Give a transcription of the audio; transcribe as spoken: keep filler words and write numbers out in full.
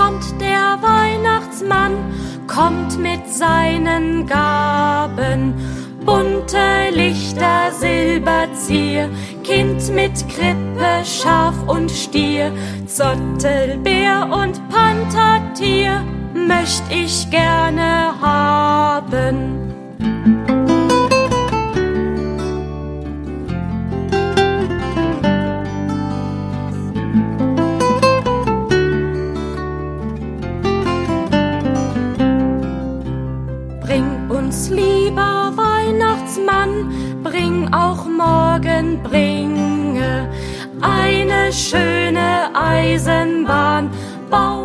kommt der Weihnachtsmann, kommt mit seinen Gaben. Bunte Lichter, Silberzier, Kind mit Krippe, Schaf und Stier, Zottelbär und Panthertier möcht ich gerne haben. Bring uns, lieber Weihnachtsmann, bring auch morgen, bringe eine schöne Eisenbahn. Bau